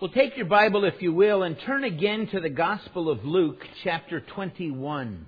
Well, take your Bible, if you will, and turn again to the Gospel of Luke, chapter 21.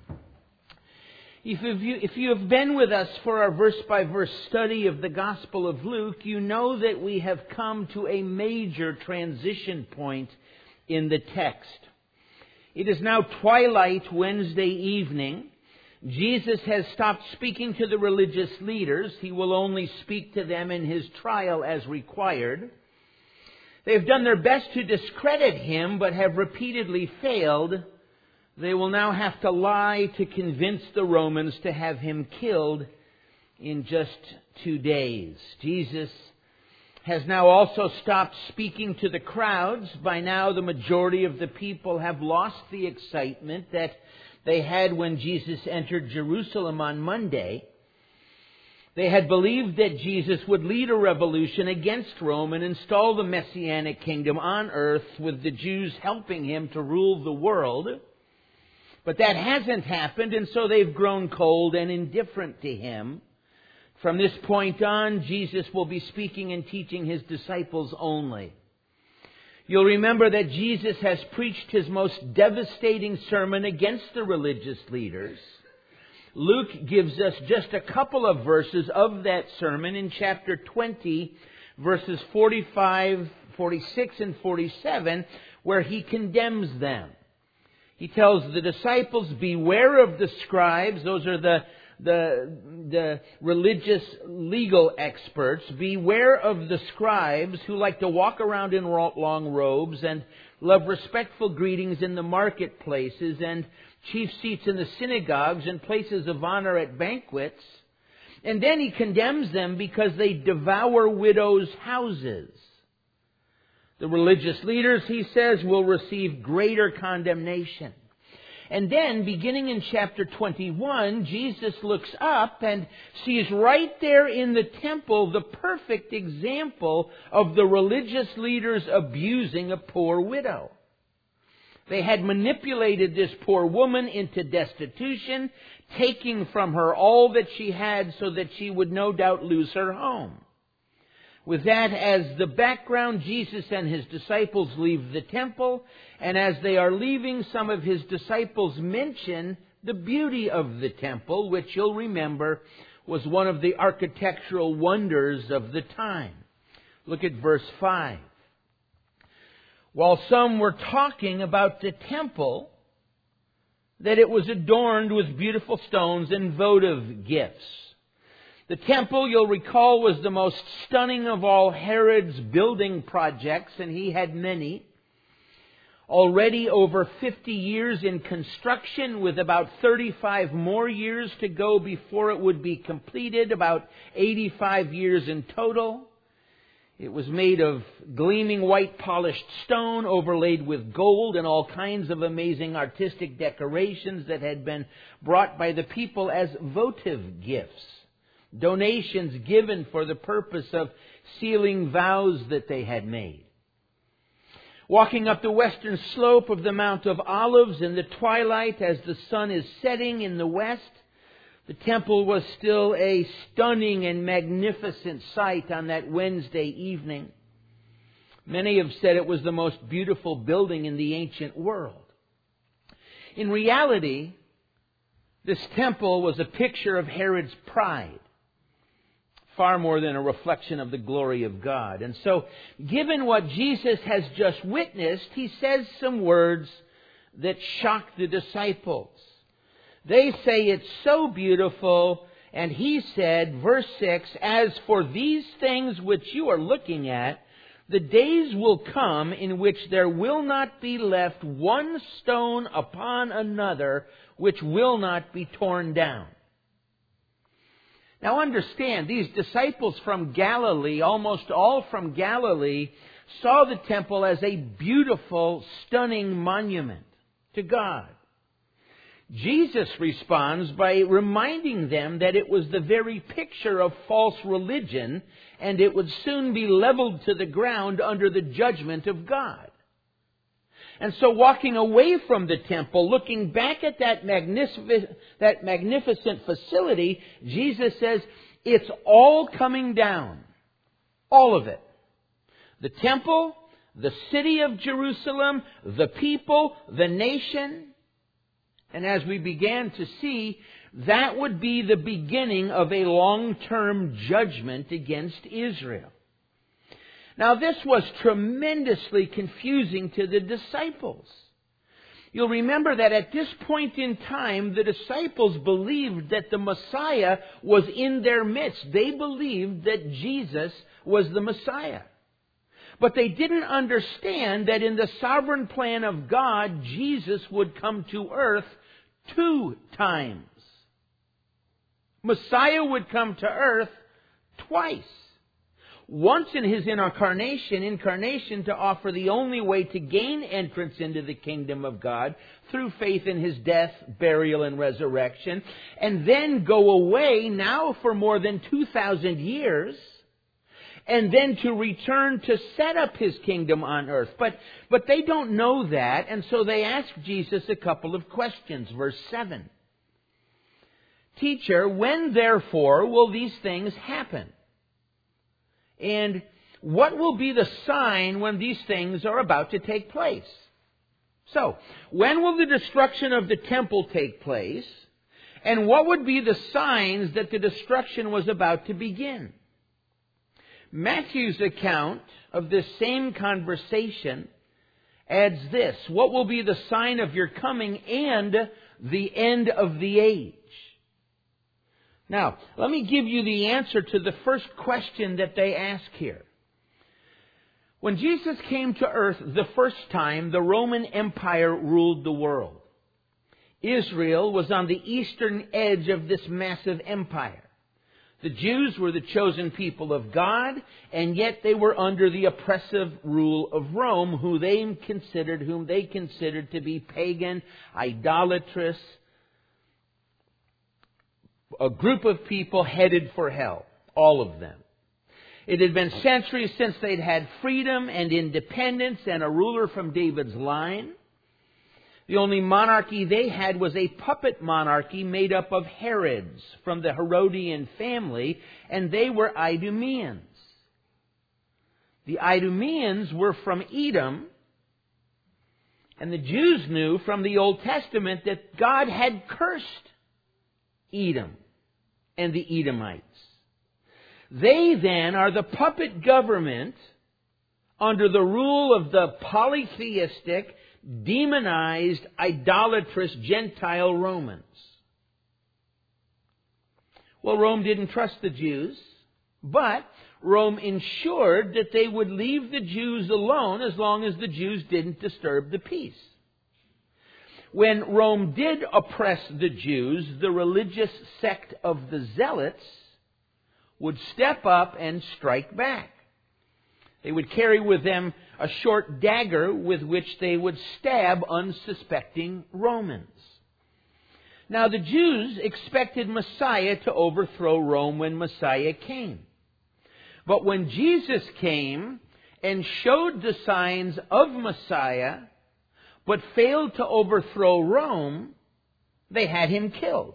If you have been with us for our verse-by-verse study of the Gospel of Luke, you know that we have come to a major transition point in the text. It is now twilight Wednesday evening. Jesus has stopped speaking to the religious leaders. He will only speak to them in His trial as required. They've done their best to discredit Him, but have repeatedly failed. They will now have to lie to convince the Romans to have Him killed in just 2 days. Jesus has now also stopped speaking to the crowds. By now, the majority of the people have lost the excitement that they had when Jesus entered Jerusalem on Monday. They had believed that Jesus would lead a revolution against Rome and install the Messianic kingdom on earth, with the Jews helping Him to rule the world. But that hasn't happened, and so they've grown cold and indifferent to Him. From this point on, Jesus will be speaking and teaching His disciples only. You'll remember that Jesus has preached His most devastating sermon against the religious leaders. Luke gives us just a couple of verses of that sermon in chapter 20, verses 45, 46, and 47, where He condemns them. He tells the disciples, beware of the scribes. Those are the religious legal experts. Beware of the scribes who like to walk around in long robes and love respectful greetings in the marketplaces and chief seats in the synagogues and places of honor at banquets. And then He condemns them because they devour widows' houses. The religious leaders, He says, will receive greater condemnation. And then, beginning in chapter 21, Jesus looks up and sees right there in the temple the perfect example of the religious leaders abusing a poor widow. They had manipulated this poor woman into destitution, taking from her all that she had so that she would no doubt lose her home. With that as the background, Jesus and His disciples leave the temple, and as they are leaving, some of His disciples mention the beauty of the temple, which you'll remember was one of the architectural wonders of the time. Look at verse 5. While some were talking about the temple, that it was adorned with beautiful stones and votive gifts. The temple, you'll recall, was the most stunning of all Herod's building projects, and he had many. Already over 50 years in construction, with about 35 more years to go before it would be completed, about 85 years in total. It was made of gleaming white polished stone overlaid with gold and all kinds of amazing artistic decorations that had been brought by the people as votive gifts. Donations given for the purpose of sealing vows that they had made. Walking up the western slope of the Mount of Olives in the twilight as the sun is setting in the west, the temple was still a stunning and magnificent sight on that Wednesday evening. Many have said it was the most beautiful building in the ancient world. In reality, this temple was a picture of Herod's pride, far more than a reflection of the glory of God. And so, given what Jesus has just witnessed, He says some words that shock the disciples. They say it's so beautiful, and He said, verse 6, as for these things which you are looking at, the days will come in which there will not be left one stone upon another which will not be torn down. Now understand, these disciples from Galilee, almost all from Galilee, saw the temple as a beautiful, stunning monument to God. Jesus responds by reminding them that it was the very picture of false religion, and it would soon be leveled to the ground under the judgment of God. And so walking away from the temple, looking back at that magnificent facility, Jesus says, it's all coming down. All of it. The temple, the city of Jerusalem, the people, the nation. And as we began to see, that would be the beginning of a long-term judgment against Israel. Now, this was tremendously confusing to the disciples. You'll remember that at this point in time, the disciples believed that the Messiah was in their midst. They believed that Jesus was the Messiah. But they didn't understand that in the sovereign plan of God, Jesus would come to earth 2 times. Messiah would come to earth twice. Once in His incarnation to offer the only way to gain entrance into the kingdom of God through faith in His death, burial, and resurrection, and then go away now for more than 2,000 years, and then to return to set up His kingdom on earth. But they don't know that, and so they ask Jesus a couple of questions. Verse 7. Teacher, when therefore will these things happen? And what will be the sign when these things are about to take place? So, when will the destruction of the temple take place? And what would be the signs that the destruction was about to begin? Matthew's account of this same conversation adds this: what will be the sign of your coming and the end of the age? Now, let me give you the answer to the first question that they ask here. When Jesus came to earth the first time, the Roman Empire ruled the world. Israel was on the eastern edge of this massive empire. The Jews were the chosen people of God, and yet they were under the oppressive rule of Rome, whom they considered to be pagan, idolatrous, a group of people headed for hell, all of them. It had been centuries since they'd had freedom and independence and a ruler from David's line. The only monarchy they had was a puppet monarchy made up of Herods from the Herodian family, and they were Idumeans. The Idumeans were from Edom, and the Jews knew from the Old Testament that God had cursed Edom and the Edomites. They then are the puppet government under the rule of the polytheistic, demonized, idolatrous Gentile Romans. Well, Rome didn't trust the Jews, but Rome ensured that they would leave the Jews alone as long as the Jews didn't disturb the peace. When Rome did oppress the Jews, the religious sect of the Zealots would step up and strike back. They would carry with them a short dagger with which they would stab unsuspecting Romans. Now, the Jews expected Messiah to overthrow Rome when Messiah came. But when Jesus came and showed the signs of Messiah, but failed to overthrow Rome, they had him killed.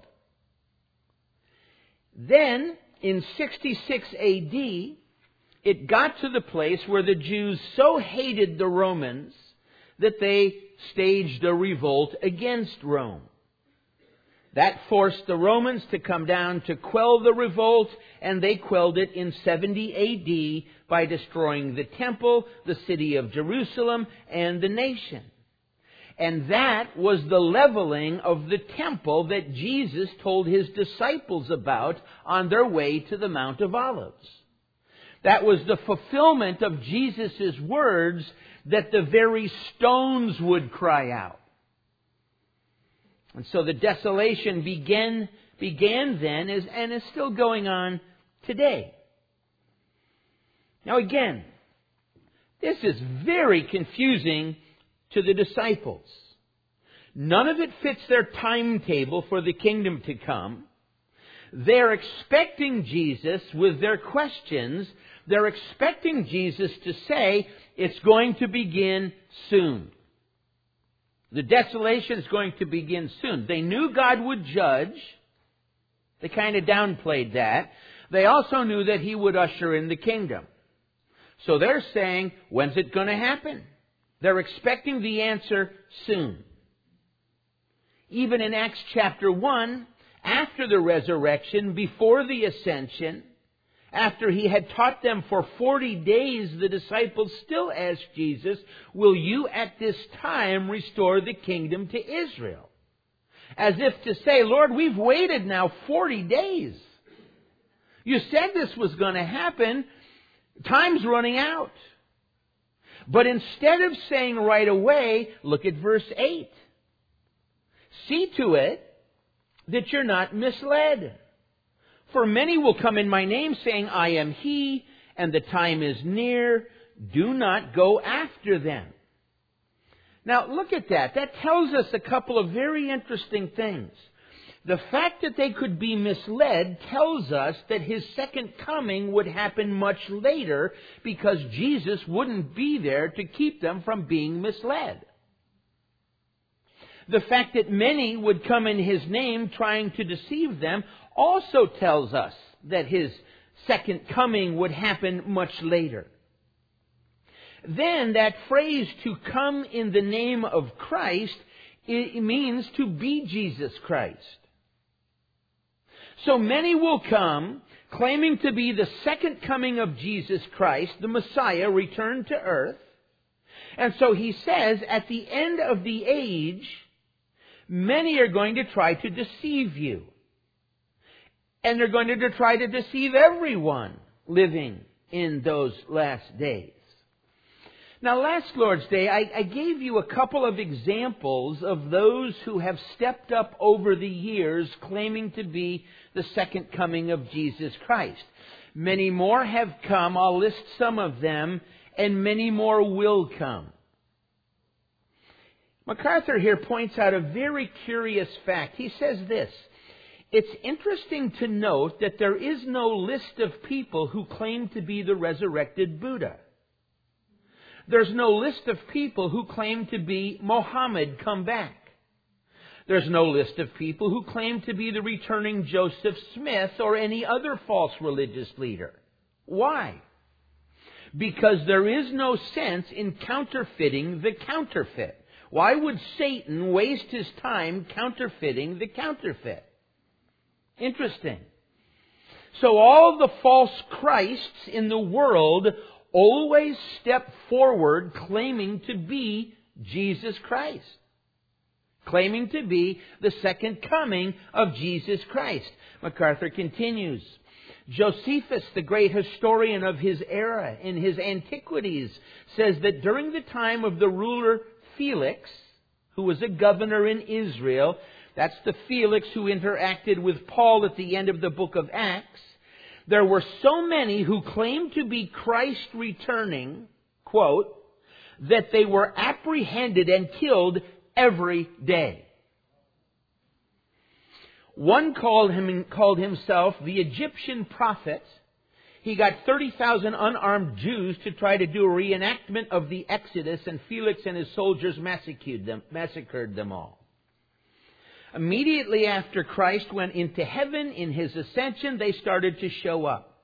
Then, in 66 A.D., it got to the place where the Jews so hated the Romans that they staged a revolt against Rome. That forced the Romans to come down to quell the revolt, and they quelled it in 70 A.D. by destroying the temple, the city of Jerusalem, and the nation. And that was the leveling of the temple that Jesus told His disciples about on their way to the Mount of Olives. That was the fulfillment of Jesus' words that the very stones would cry out. And so the desolation began then and is still going on today. Now again, this is very confusing to the disciples. None of it fits their timetable for the kingdom to come. They're expecting Jesus with their questions. They're expecting Jesus to say, it's going to begin soon. The desolation is going to begin soon. They knew God would judge. They kind of downplayed that. They also knew that He would usher in the kingdom. So they're saying, when's it going to happen? They're expecting the answer soon. Even in Acts chapter 1, after the resurrection, before the ascension, after he had taught them for 40 days, the disciples still asked Jesus, will you at this time restore the kingdom to Israel? As if to say, Lord, we've waited now 40 days. You said this was going to happen. Time's running out. But instead of saying right away, look at verse 8. See to it that you're not misled. For many will come in my name saying, I am he, and the time is near. Do not go after them. Now look at that. That tells us a couple of very interesting things. The fact that they could be misled tells us that his second coming would happen much later because Jesus wouldn't be there to keep them from being misled. The fact that many would come in his name trying to deceive them also tells us that his second coming would happen much later. Then that phrase, to come in the name of Christ, it means to be Jesus Christ. So many will come claiming to be the second coming of Jesus Christ, the Messiah, returned to earth. And so he says, at the end of the age, many are going to try to deceive you. And they're going to try to deceive everyone living in those last days. Now, last Lord's Day, I gave you a couple of examples of those who have stepped up over the years claiming to be the second coming of Jesus Christ. Many more have come. I'll list some of them, and many more will come. MacArthur here points out a very curious fact. He says this, it's interesting to note that there is no list of people who claim to be the resurrected Buddha. There's no list of people who claim to be Mohammed come back. There's no list of people who claim to be the returning Joseph Smith or any other false religious leader. Why? Because there is no sense in counterfeiting the counterfeit. Why would Satan waste his time counterfeiting the counterfeit? Interesting. So all the false Christs in the world always step forward claiming to be Jesus Christ. Claiming to be the second coming of Jesus Christ. MacArthur continues. Josephus, the great historian of his era, in his Antiquities, says that during the time of the ruler Felix, who was a governor in Israel, that's the Felix who interacted with Paul at the end of the book of Acts, there were so many who claimed to be Christ returning, quote, that they were apprehended and killed every day. One called himself the Egyptian prophet. He got 30,000 unarmed Jews to try to do a reenactment of the Exodus, and Felix and his soldiers massacred them all. Immediately after Christ went into heaven in his ascension, they started to show up.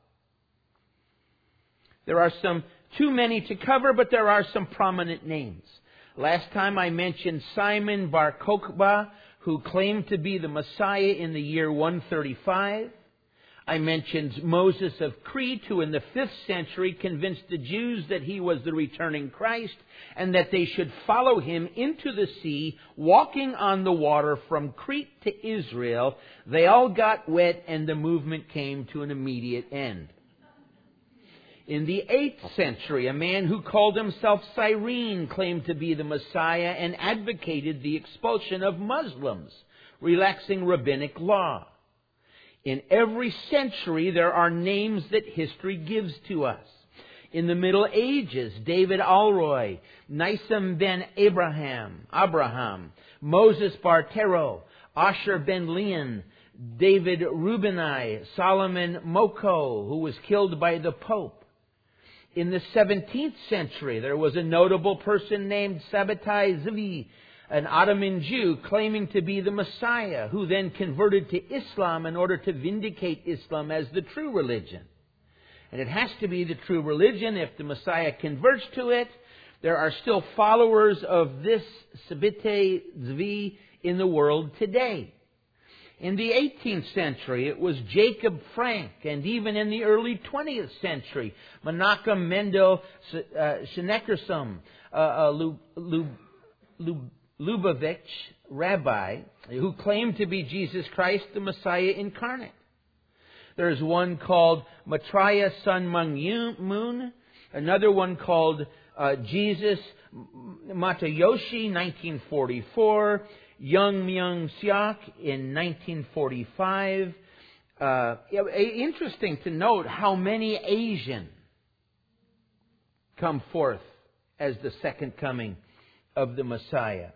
There are too many to cover, but there are some prominent names. Last time I mentioned Simon Bar Kokhba, who claimed to be the Messiah in the year 135. I mentioned Moses of Crete, who in the 5th century convinced the Jews that he was the returning Christ and that they should follow him into the sea, walking on the water from Crete to Israel. They all got wet and the movement came to an immediate end. In the 8th century, a man who called himself Cyrene claimed to be the Messiah and advocated the expulsion of Muslims, relaxing rabbinic law. In every century, there are names that history gives to us. In the Middle Ages, David Alroy, Nissim ben Abraham, Moses Bartero, Asher ben Leon, David Rubinai, Solomon Moko, who was killed by the Pope. In the 17th century, there was a notable person named Sabbatai Zvi, an Ottoman Jew claiming to be the Messiah, who then converted to Islam in order to vindicate Islam as the true religion. And it has to be the true religion if the Messiah converts to it. There are still followers of this Sabbatai Zvi in the world today. In the 18th century, it was Jacob Frank, and even in the early 20th century, Menachem Mendel Schneekersum, Lubavitch rabbi, who claimed to be Jesus Christ, the Messiah incarnate. There's one called Maitreya Sun Myung Moon, another one called Jesus Matayoshi, 1944, Young Myung Seok in 1945. Interesting to note how many Asian come forth as the second coming of the Messiah.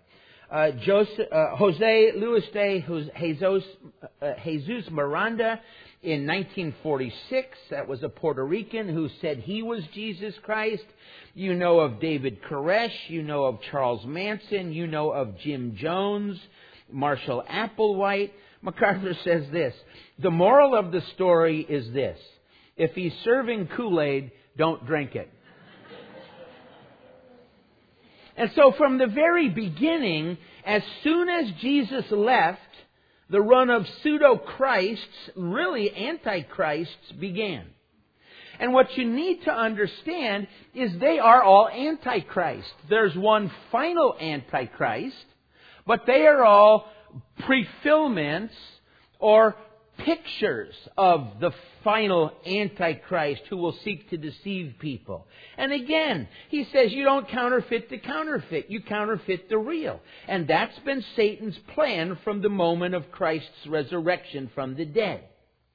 Jose Luis de Jesus Miranda in 1946. That was a Puerto Rican who said he was Jesus Christ. You know of David Koresh. You know of Charles Manson. You know of Jim Jones, Marshall Applewhite. MacArthur says this: the moral of the story is this: if he's serving Kool-Aid, don't drink it. And so from the very beginning, as soon as Jesus left, the run of pseudo-Christs, really antichrists, began. And what you need to understand is they are all antichrist. There's one final antichrist, but they are all prefillments or pictures of the final Antichrist who will seek to deceive people. And again, he says you don't counterfeit the counterfeit, you counterfeit the real. And that's been Satan's plan from the moment of Christ's resurrection from the dead.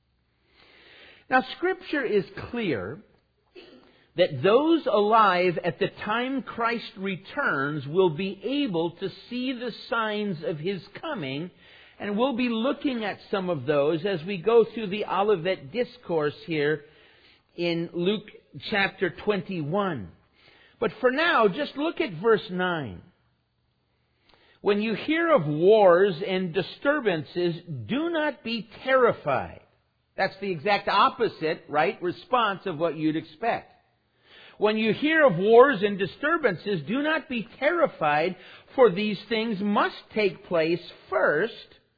Now, Scripture is clear that those alive at the time Christ returns will be able to see the signs of His coming. And we'll be looking at some of those as we go through the Olivet Discourse here in Luke chapter 21. But for now, just look at verse 9. When you hear of wars and disturbances, do not be terrified. That's the exact opposite, right, response of what you'd expect. When you hear of wars and disturbances, do not be terrified, for these things must take place first.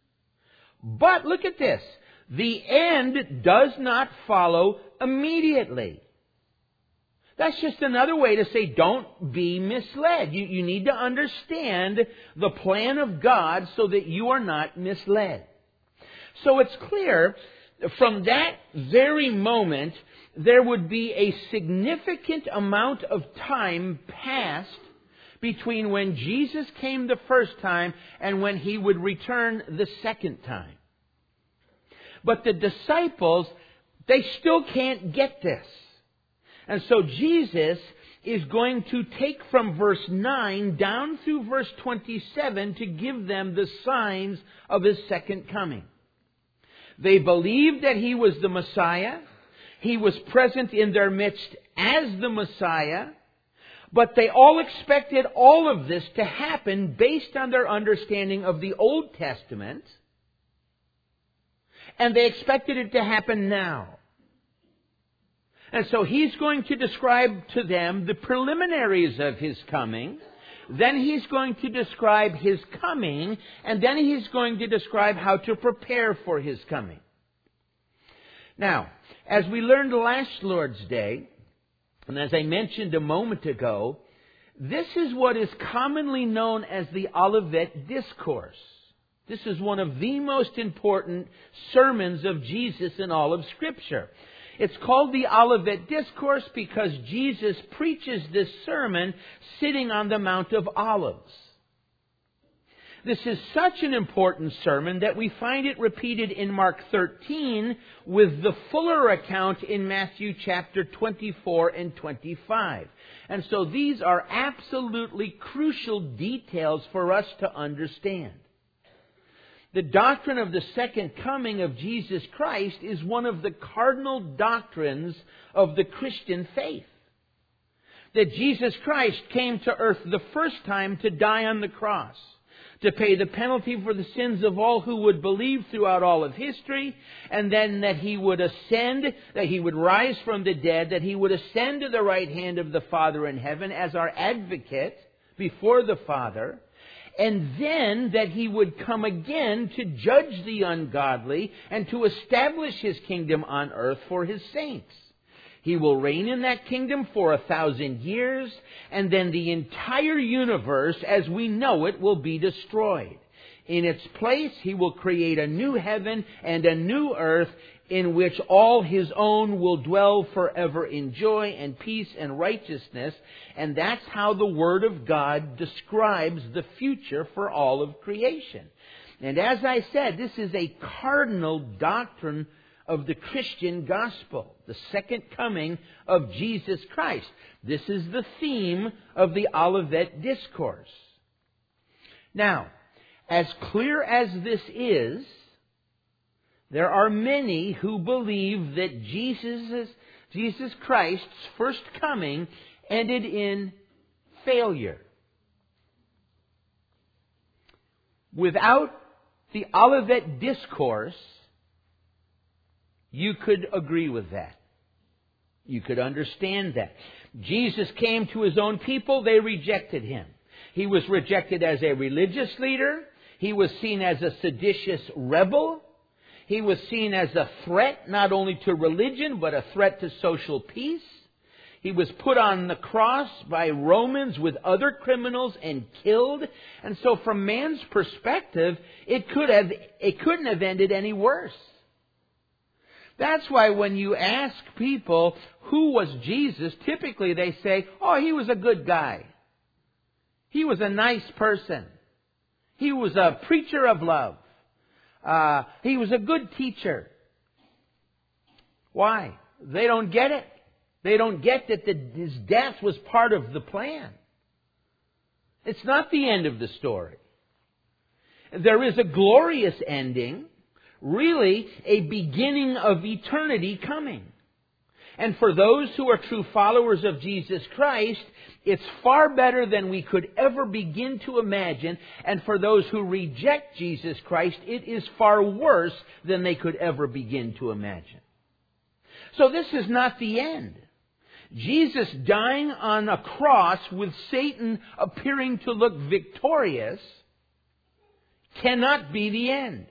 But look at this. The end does not follow immediately. That's just another way to say don't be misled. You need to understand the plan of God so that you are not misled. So it's clear from that very moment there would be a significant amount of time passed between when Jesus came the first time and when He would return the second time. But the disciples, they still can't get this. And so Jesus is going to take from verse 9 down through verse 27 to give them the signs of His second coming. They believed that He was the Messiah. He was present in their midst as the Messiah. But they all expected all of this to happen based on their understanding of the Old Testament. And they expected it to happen now. And so He's going to describe to them the preliminaries of His coming. Then He's going to describe His coming. And then He's going to describe how to prepare for His coming. Now, as we learned last Lord's Day, and as I mentioned a moment ago, this is what is commonly known as the Olivet Discourse. This is one of the most important sermons of Jesus in all of Scripture. It's called the Olivet Discourse because Jesus preaches this sermon sitting on the Mount of Olives. This is such an important sermon that we find it repeated in Mark 13 with the fuller account in Matthew chapter 24 and 25. And so these are absolutely crucial details for us to understand. The doctrine of the second coming of Jesus Christ is one of the cardinal doctrines of the Christian faith. That Jesus Christ came to earth the first time to die on the cross, to pay the penalty for the sins of all who would believe throughout all of history, and then that He would ascend, that He would rise from the dead, that He would ascend to the right hand of the Father in heaven as our advocate before the Father, and then that He would come again to judge the ungodly and to establish His kingdom on earth for His saints. He will reign in that kingdom for 1,000 years, and then the entire universe as we know it will be destroyed. In its place, He will create a new heaven and a new earth in which all His own will dwell forever in joy and peace and righteousness. And that's how the Word of God describes the future for all of creation. And as I said, this is a cardinal doctrine of the Christian gospel, the second coming of Jesus Christ. This is the theme of the Olivet Discourse. Now, as clear as this is, there are many who believe that Jesus Christ's first coming ended in failure. Without the Olivet Discourse, you could agree with that. You could understand that. Jesus came to His own people, they rejected Him. He was rejected as a religious leader. He was seen as a seditious rebel. He was seen as a threat not only to religion, but a threat to social peace. He was put on the cross by Romans with other criminals and killed. And so from man's perspective, it couldn't have ended any worse. That's why when you ask people, who was Jesus? Typically they say, oh, He was a good guy. He was a nice person. He was a preacher of love. He was a good teacher. Why? They don't get it. They don't get that His death was part of the plan. It's not the end of the story. There is a glorious ending. Really, a beginning of eternity coming. And for those who are true followers of Jesus Christ, it's far better than we could ever begin to imagine. And for those who reject Jesus Christ, it is far worse than they could ever begin to imagine. So this is not the end. Jesus dying on a cross with Satan appearing to look victorious cannot be the end.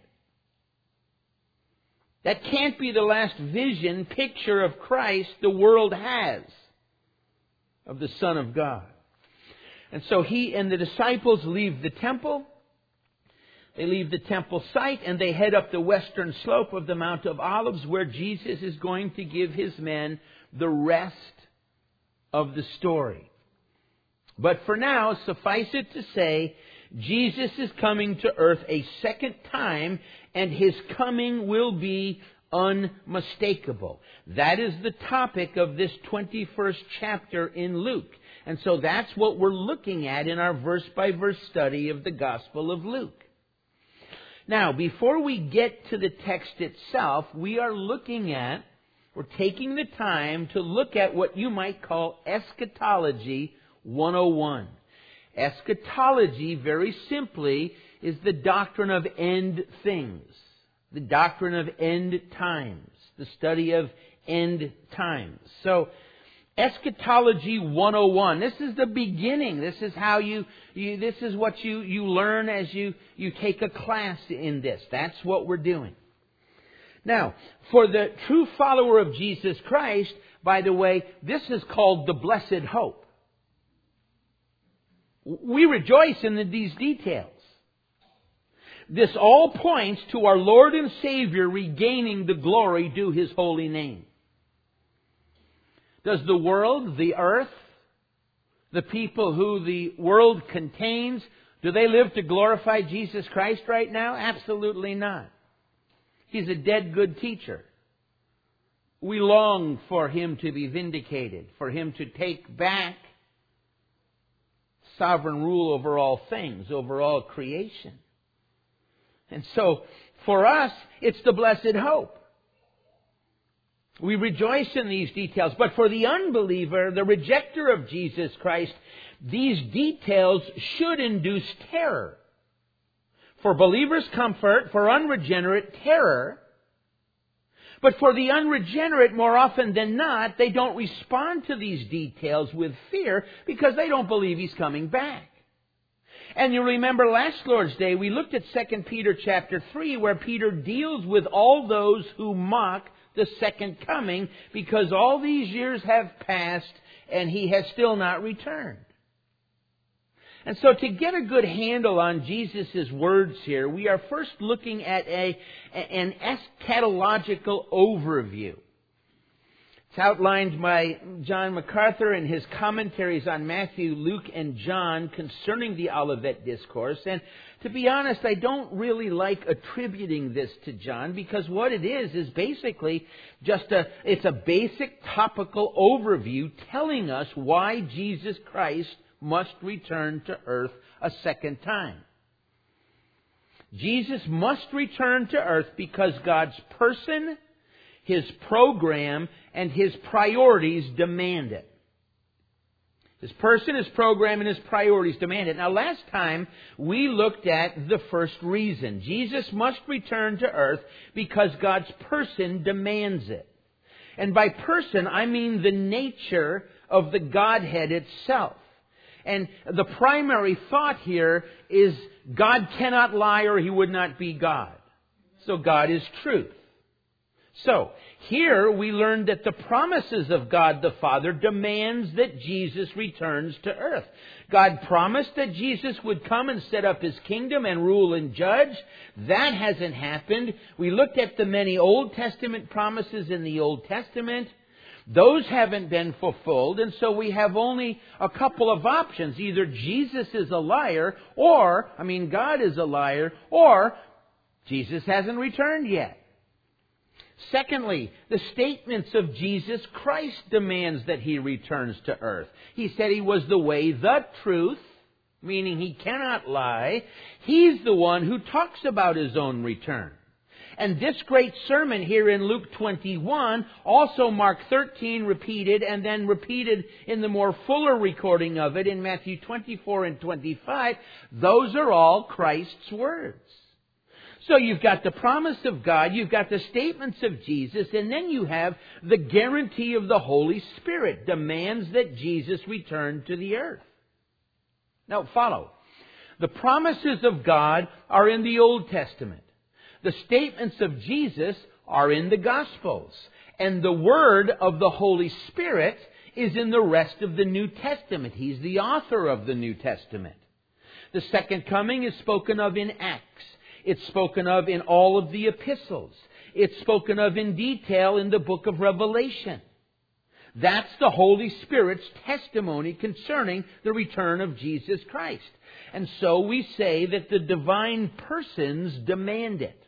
That can't be the last vision, picture of Christ the world has of the Son of God. And so He and the disciples leave the temple. They leave the temple site and they head up the western slope of the Mount of Olives, where Jesus is going to give His men the rest of the story. But for now, suffice it to say, Jesus is coming to earth a second time, and His coming will be unmistakable. That is the topic of this 21st chapter in Luke. And so that's what we're looking at in our verse-by-verse study of the Gospel of Luke. Now, before we get to the text itself, we're taking the time to look at what you might call Eschatology 101. Eschatology, very simply, is the doctrine of end things, the doctrine of end times, the study of end times. So, Eschatology 101, this is the beginning. This is how this is what you learn as you take a class in this. That's what we're doing. Now, for the true follower of Jesus Christ, by the way, this is called the blessed hope. We rejoice in these details. This all points to our Lord and Savior regaining the glory due His holy name. Does the world, the earth, the people who the world contains, do they live to glorify Jesus Christ right now? Absolutely not. He's a dead good teacher. We long for Him to be vindicated, for Him to take back sovereign rule over all things, over all creation. And so, for us, it's the blessed hope. We rejoice in these details. But for the unbeliever, the rejecter of Jesus Christ, these details should induce terror. For believers, comfort. For unregenerate, terror. But for the unregenerate, more often than not, they don't respond to these details with fear because they don't believe He's coming back. And you remember last Lord's Day, we looked at 2 Peter chapter 3, where Peter deals with all those who mock the second coming because all these years have passed and He has still not returned. And so to get a good handle on Jesus' words here, we are first looking at an eschatological overview. It's outlined by John MacArthur in his commentaries on Matthew, Luke, and John concerning the Olivet Discourse. And to be honest, I don't really like attributing this to John because what it is basically it's a basic topical overview telling us why Jesus Christ must return to earth a second time. Jesus must return to earth because God's person, His program, and His priorities demand it. His person, His program, and His priorities demand it. Now, last time we looked at the first reason. Jesus must return to earth because God's person demands it. And by person, I mean the nature of the Godhead itself. And the primary thought here is God cannot lie or He would not be God. So God is truth. So, here we learn that the promises of God the Father demands that Jesus returns to earth. God promised that Jesus would come and set up His kingdom and rule and judge. That hasn't happened. We looked at the many Old Testament promises in the Old Testament. Those haven't been fulfilled, and so we have only a couple of options. Either Jesus is a liar, God is a liar, or Jesus hasn't returned yet. Secondly, the statements of Jesus Christ demands that He returns to earth. He said He was the way, the truth, meaning He cannot lie. He's the one who talks about His own return. And this great sermon here in Luke 21, also Mark 13 repeated, and then repeated in the more fuller recording of it in Matthew 24 and 25, those are all Christ's words. So you've got the promise of God, you've got the statements of Jesus, and then you have the guarantee of the Holy Spirit demands that Jesus return to the earth. Now follow. The promises of God are in the Old Testament. The statements of Jesus are in the Gospels. And the Word of the Holy Spirit is in the rest of the New Testament. He's the author of the New Testament. The second coming is spoken of in Acts. It's spoken of in all of the epistles. It's spoken of in detail in the book of Revelation. That's the Holy Spirit's testimony concerning the return of Jesus Christ. And so we say that the divine persons demand it.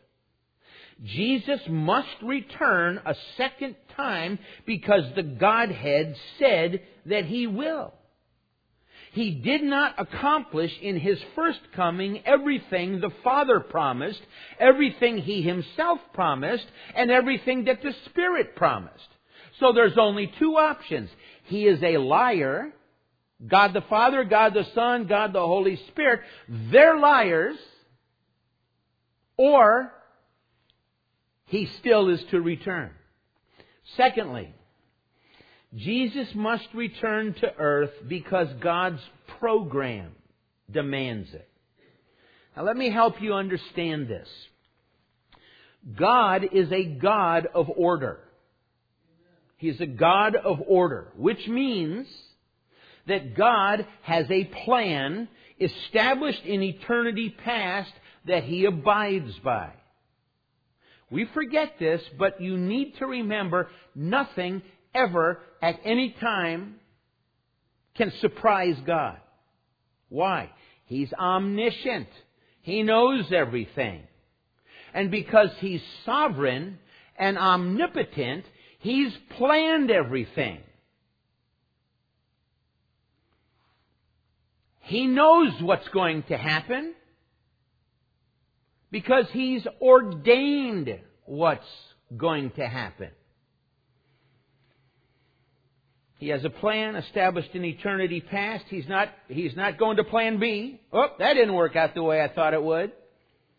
Jesus must return a second time because the Godhead said that He will. He did not accomplish in His first coming everything the Father promised, everything He Himself promised, and everything that the Spirit promised. So there's only two options. He is a liar. God the Father, God the Son, God the Holy Spirit, they're liars. Or He still is to return. Secondly, Jesus must return to earth because God's program demands it. Now let me help you understand this. God is a God of order. He is a God of order, which means that God has a plan established in eternity past that He abides by. We forget this, but you need to remember nothing ever at any time can surprise God. Why? He's omniscient. He knows everything. And because He's sovereign and omnipotent, He's planned everything. He knows what's going to happen because He's ordained what's going to happen. He has a plan established in eternity past. He's not going to plan B. Oh, that didn't work out the way I thought it would.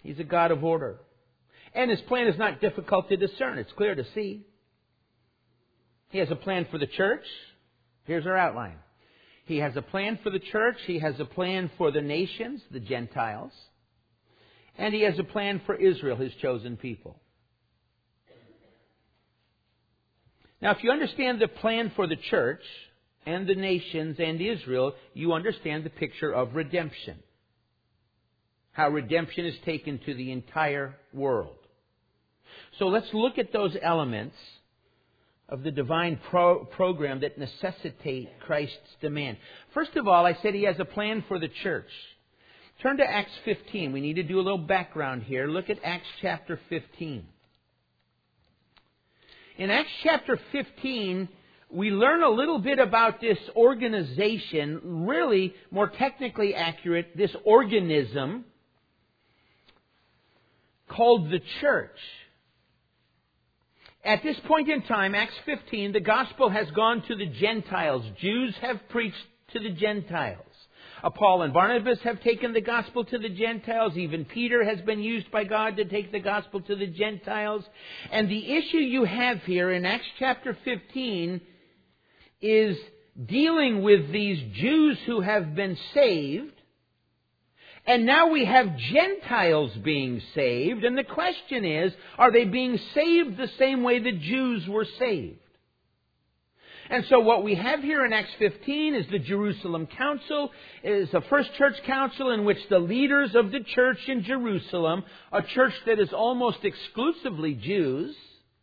He's a God of order. And His plan is not difficult to discern. It's clear to see. He has a plan for the church. Here's our outline. He has a plan for the church. He has a plan for the nations, the Gentiles. And He has a plan for Israel, His chosen people. Now, if you understand the plan for the church and the nations and Israel, you understand the picture of redemption. How redemption is taken to the entire world. So let's look at those elements of the divine program that necessitate Christ's demand. First of all, I said He has a plan for the church. Turn to Acts 15. We need to do a little background here. Look at Acts chapter 15. In Acts chapter 15, we learn a little bit about this organization, really, more technically accurate, this organism called the church. At this point in time, Acts 15, the gospel has gone to the Gentiles. Jews have preached to the Gentiles. Paul and Barnabas have taken the gospel to the Gentiles. Even Peter has been used by God to take the gospel to the Gentiles. And the issue you have here in Acts chapter 15 is dealing with these Jews who have been saved. And now we have Gentiles being saved. And the question is, are they being saved the same way the Jews were saved? And so what we have here in Acts 15 is the Jerusalem Council. It is the first church council in which the leaders of the church in Jerusalem, a church that is almost exclusively Jews,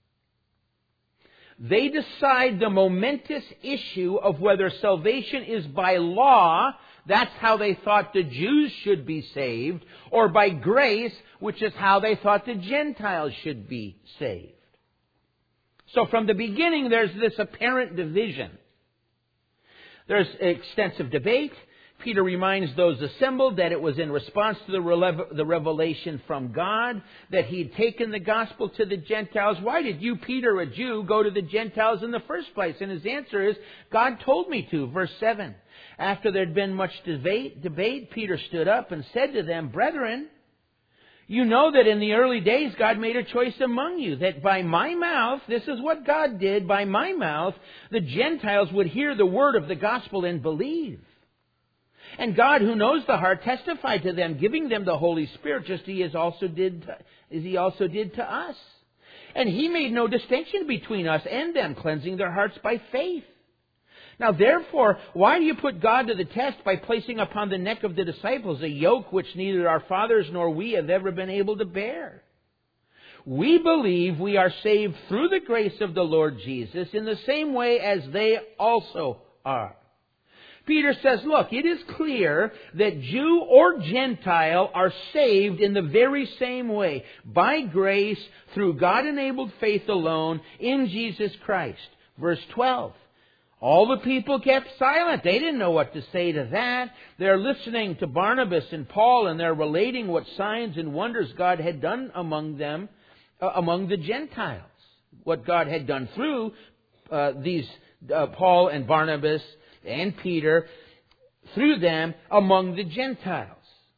they decide the momentous issue of whether salvation is by law, that's how they thought the Jews should be saved, or by grace, which is how they thought the Gentiles should be saved. So from the beginning, there's this apparent division. There's extensive debate. Peter reminds those assembled that it was in response to the revelation from God that He'd taken the gospel to the Gentiles. Why did you, Peter, a Jew, go to the Gentiles in the first place? And his answer is, God told me to. Verse 7. After there'd been much debate, Peter stood up and said to them, Brethren, you know that in the early days God made a choice among you, that by my mouth, this is what God did, by my mouth, the Gentiles would hear the word of the gospel and believe. And God, who knows the heart, testified to them, giving them the Holy Spirit, just as He also did to us. And He made no distinction between us and them, cleansing their hearts by faith. Now therefore, why do you put God to the test by placing upon the neck of the disciples a yoke which neither our fathers nor we have ever been able to bear? We believe we are saved through the grace of the Lord Jesus in the same way as they also are. Peter says, look, it is clear that Jew or Gentile are saved in the very same way, by grace, through God-enabled faith alone, in Jesus Christ. Verse 12. All the people kept silent. They didn't know what to say to that. They're listening to Barnabas and Paul, and they're relating what signs and wonders God had done among them, among the Gentiles. What God had done through these Paul and Barnabas and Peter, through them among the Gentiles.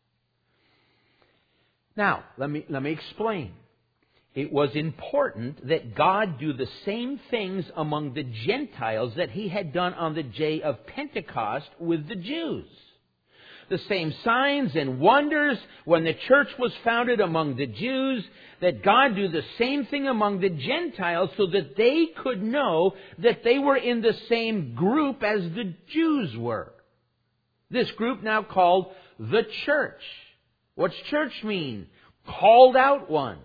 Now, let me explain. It was important that God do the same things among the Gentiles that He had done on the day of Pentecost with the Jews. The same signs and wonders when the church was founded among the Jews, that God do the same thing among the Gentiles so that they could know that they were in the same group as the Jews were. This group now called the church. What's church mean? Called out ones.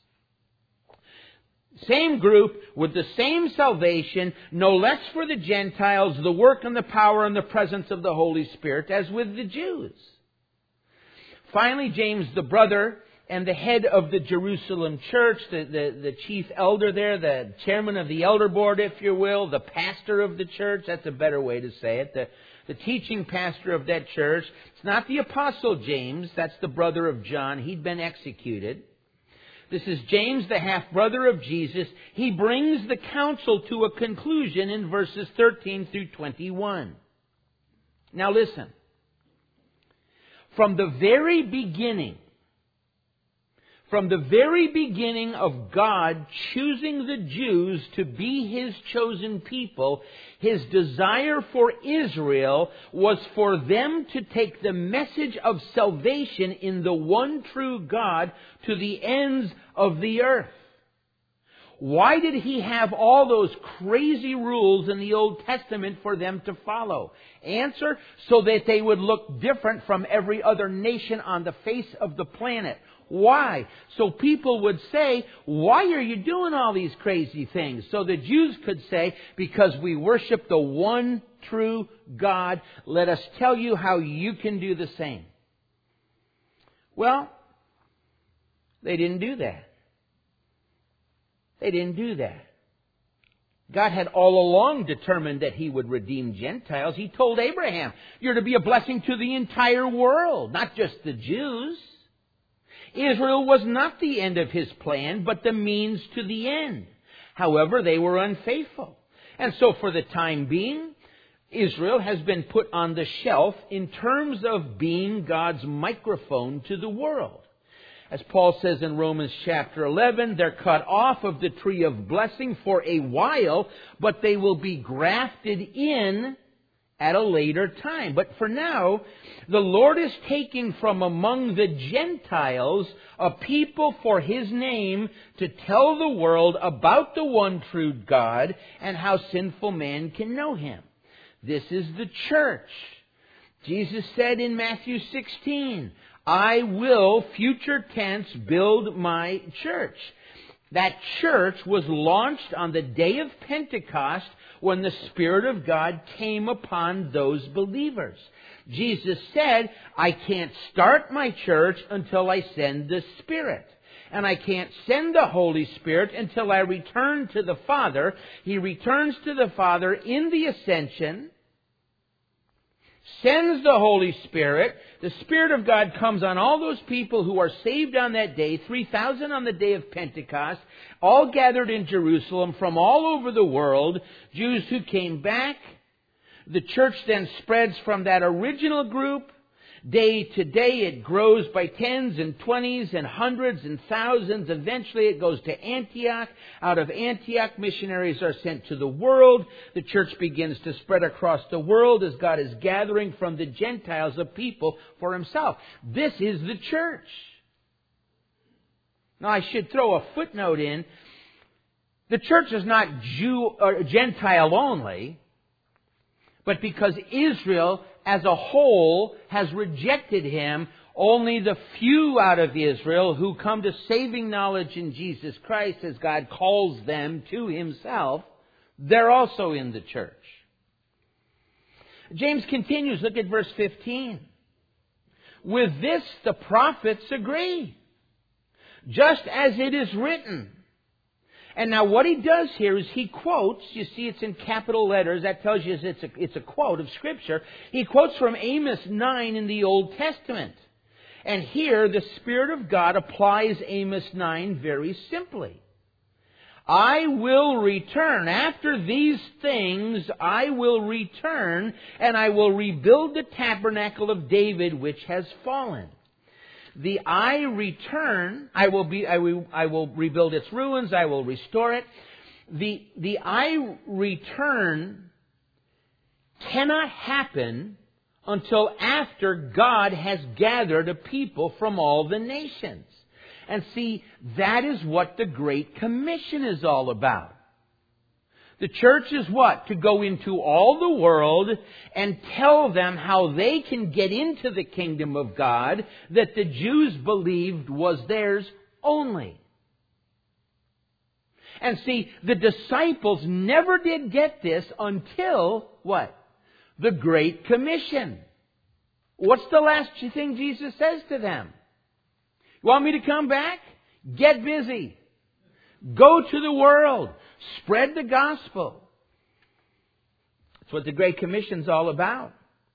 Same group with the same salvation, no less for the Gentiles, the work and the power and the presence of the Holy Spirit as with the Jews. Finally, James, the brother and the head of the Jerusalem church, the chief elder there, the chairman of the elder board, if you will, the pastor of the church, that's a better way to say it, the teaching pastor of that church. It's not the apostle James, that's the brother of John. He'd been executed. This is James, the half-brother of Jesus. He brings the council to a conclusion in verses 13 through 21. Now listen. From the very beginning, From the very beginning of God choosing the Jews to be His chosen people, His desire for Israel was for them to take the message of salvation in the one true God to the ends of the earth. Why did He have all those crazy rules in the Old Testament for them to follow? Answer, so that they would look different from every other nation on the face of the planet. Why? So people would say, why are you doing all these crazy things? So the Jews could say, because we worship the one true God, let us tell you how you can do the same. Well, they didn't do that. They didn't do that. God had all along determined that He would redeem Gentiles. He told Abraham, you're to be a blessing to the entire world, not just the Jews. Israel was not the end of His plan, but the means to the end. However, they were unfaithful. And so for the time being, Israel has been put on the shelf in terms of being God's microphone to the world. As Paul says in Romans chapter 11, they're cut off of the tree of blessing for a while, but they will be grafted in at a later time. But for now, the Lord is taking from among the Gentiles a people for His name to tell the world about the one true God and how sinful man can know Him. This is the church. Jesus said in Matthew 16, I will, future tense, build my church. That church was launched on the day of Pentecost when the Spirit of God came upon those believers. Jesus said, I can't start my church until I send the Spirit. And I can't send the Holy Spirit until I return to the Father. He returns to the Father in the ascension, sends the Holy Spirit. The Spirit of God comes on all those people who are saved on that day, 3,000 on the day of Pentecost, all gathered in Jerusalem from all over the world, Jews who came back. The church then spreads from that original group. Day to day it grows by tens and twenties and hundreds and thousands. Eventually it goes to Antioch. Out of Antioch, missionaries are sent to the world. The church begins to spread across the world as God is gathering from the Gentiles a people for Himself. This is the church. Now I should throw a footnote in. The church is not Jew or Gentile only, but because Israel as a whole has rejected Him, only the few out of Israel who come to saving knowledge in Jesus Christ, as God calls them to Himself, they're also in the church. James continues, look at verse 15. With this the prophets agree, just as it is written. And now what he does here is he quotes, you see it's in capital letters, that tells you it's a quote of Scripture. He quotes from Amos 9 in the Old Testament. And here the Spirit of God applies Amos 9 very simply. I will return. After these things I will return, and I will rebuild the tabernacle of David which has fallen. The I return, I will rebuild its ruins, I will restore it. The I return cannot happen until after God has gathered a people from all the nations. And see, that is what the Great Commission is all about. The church is what? To go into all the world and tell them how they can get into the kingdom of God that the Jews believed was theirs only. And see, the disciples never did get this until what? The Great Commission. What's the last thing Jesus says to them? You want me to come back? Get busy. Go to the world. Spread the gospel. That's what the Great Commission's all about.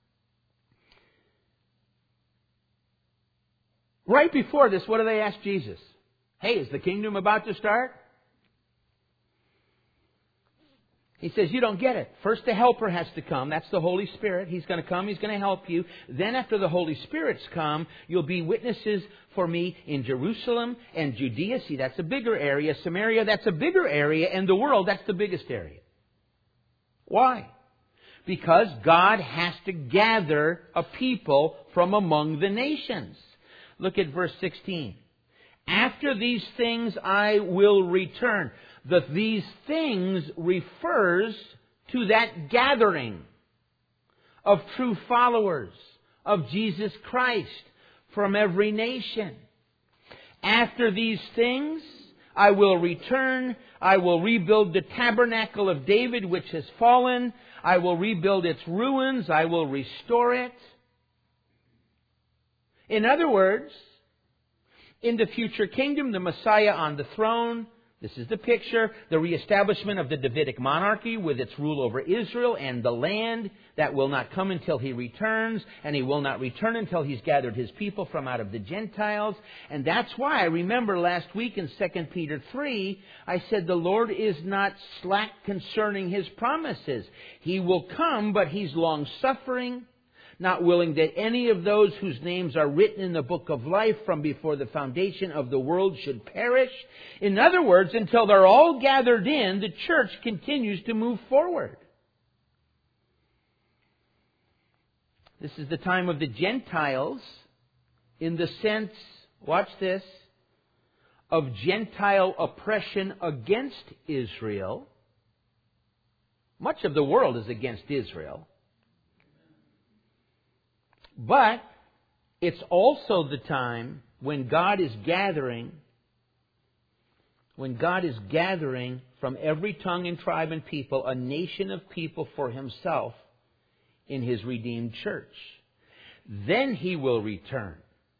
Right before this, what do they ask Jesus? Hey, is the kingdom about to start? He says, you don't get it. First the Helper has to come. That's the Holy Spirit. He's going to come. He's going to help you. Then after the Holy Spirit's come, you'll be witnesses for me in Jerusalem and Judea. See, that's a bigger area. Samaria, that's a bigger area. And the world, that's the biggest area. Why? Because God has to gather a people from among the nations. Look at verse 16. After these things I will return. These things refers to that gathering of true followers of Jesus Christ from every nation. After these things I will return. I will rebuild the tabernacle of David which has fallen. I will rebuild its ruins. I will restore it. In other words, in the future kingdom, the Messiah on the throne, this is the picture, the reestablishment of the Davidic monarchy with its rule over Israel and the land. That will not come until He returns, and He will not return until He's gathered His people from out of the Gentiles. And that's why I remember last week in 2 Peter 3, I said the Lord is not slack concerning His promises. He will come, but He's long-suffering, not willing that any of those whose names are written in the book of life from before the foundation of the world should perish. In other words, until they're all gathered in, the church continues to move forward. This is the time of the Gentiles in the sense, watch this, of Gentile oppression against Israel. Much of the world is against Israel. But it's also the time when God is gathering from every tongue and tribe and people, a nation of people for Himself in His redeemed church. Then He will return.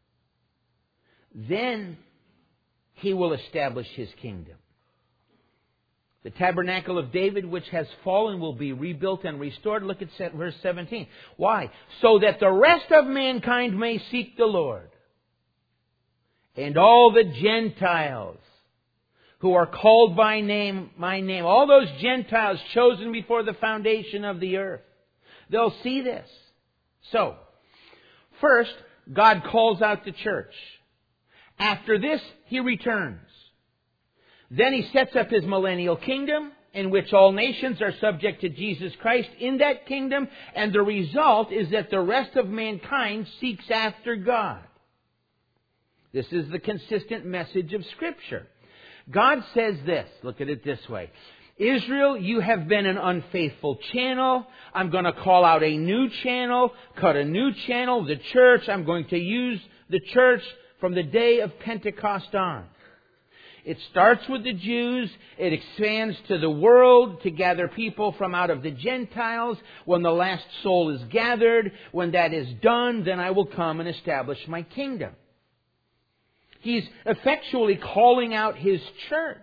Then He will establish His kingdom. The tabernacle of David, which has fallen, will be rebuilt and restored. Look at verse 17. Why? So that the rest of mankind may seek the Lord. And all the Gentiles who are called by name, my name, all those Gentiles chosen before the foundation of the earth, they'll see this. So, first, God calls out the church. After this, He returns. Then He sets up His millennial kingdom in which all nations are subject to Jesus Christ in that kingdom. And the result is that the rest of mankind seeks after God. This is the consistent message of Scripture. God says this. Look at it this way. Israel, you have been an unfaithful channel. I'm going to call out a new channel, cut a new channel, the church. I'm going to use the church from the day of Pentecost on. It starts with the Jews. It expands to the world to gather people from out of the Gentiles. When the last soul is gathered, when that is done, then I will come and establish my kingdom. He's effectually calling out His church.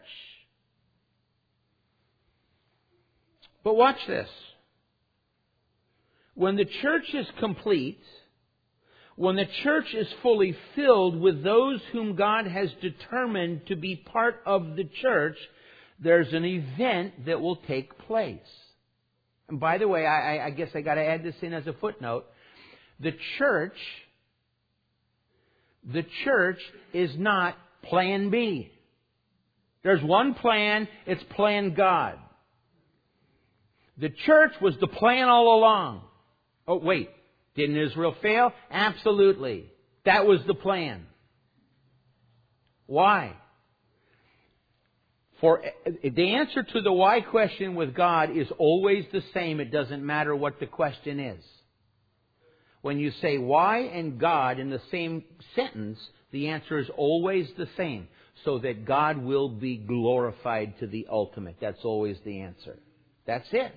But watch this. When the church is complete, when the church is fully filled with those whom God has determined to be part of the church, there's an event that will take place. And by the way, I guess I got to add this in as a footnote. The church is not plan B. There's one plan, it's plan God. The church was the plan all along. Oh, wait. Didn't Israel fail? Absolutely. That was the plan. Why? For the answer to the why question with God is always the same. It doesn't matter what the question is. When you say why and God in the same sentence, the answer is always the same. So that God will be glorified to the ultimate. That's always the answer. That's it.